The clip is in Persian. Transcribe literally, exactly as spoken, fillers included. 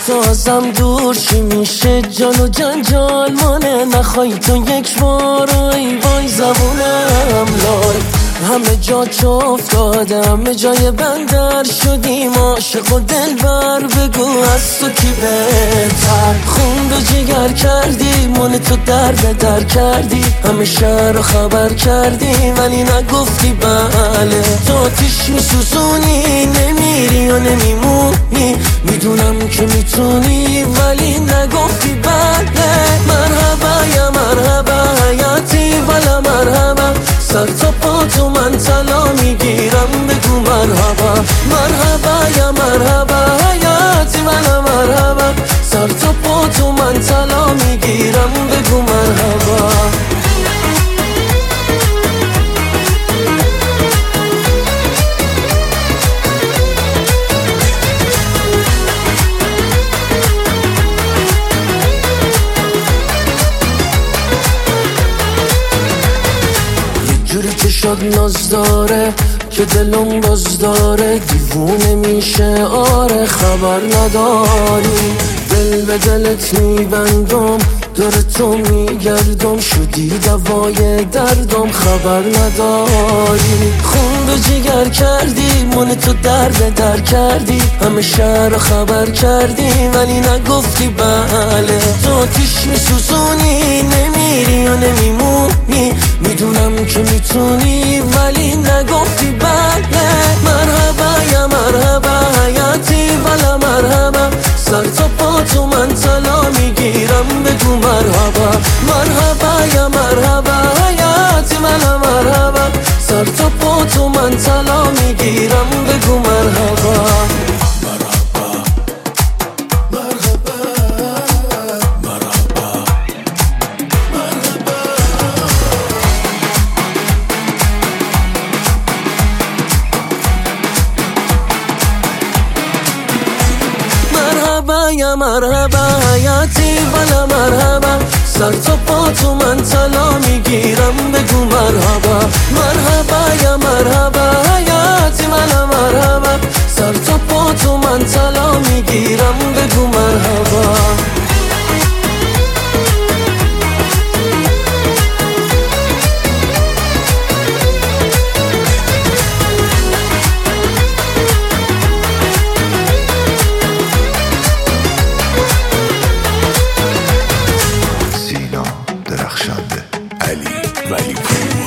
تو ازم دور چی میشه؟ جان و جنجال مانه، نخوای تو یک بار ای وای زبونم لال. همه جا چه افتاده، همه جای بندر شدیم عاشق و دلبر، بگو از تو کی بهتر؟ خون به جگر کردی، مال تو در به در کردی، همه شهر رو خبر کردی ولی نگفتی بله. تو آتیش میسوزونی، نمیری و نمیمونی، میدونم که میتونی ولی نگفتی بله. مرحبا یا مرحبا حیاتی ولا مرحبا، سر تا پا تو من طلا میگیرم، بگو مرحبا. مرحبا یا مرحبا حیاتی ولا مرحبا، سر تا پا تو من طلا میگیرم، بگو مرحبا. جوری که شاد ناز داره که دلم باز داره، دیوونه میشه آره خبر نداری. دل به دلت میبندم، دور تو میگردم، شدی دوای دردم خبر نداری. خون به جگر کردی، من تو در به در کردی، همه شهر رو خبر کردی ولی نگفتی بله. تو آتیش میسوزونی، نمیری و نمیمونی، میدونم که میتونی ولی نگفتی بله. مرحبا یا مرحبا حیاتی ولا مرحبا، سر تا پا تو من طلا میگیرم، بگو مرحبا. مرحبا یا مرحبا حیاتی ولا مرحبا، سر تا پا تو من طلا میگیرم، بگو مرحبا. مرحبا یا مرحبا حیاتی ولا مرحبا، سر تا پا تو من طلا میگیرم، بگو مرحبا. مرحبا یا مرحبا حیاتی ولا مرحبا، سر تا پا تو من طلا میگیرم، بگو مرحبا. درخشنده علی ولی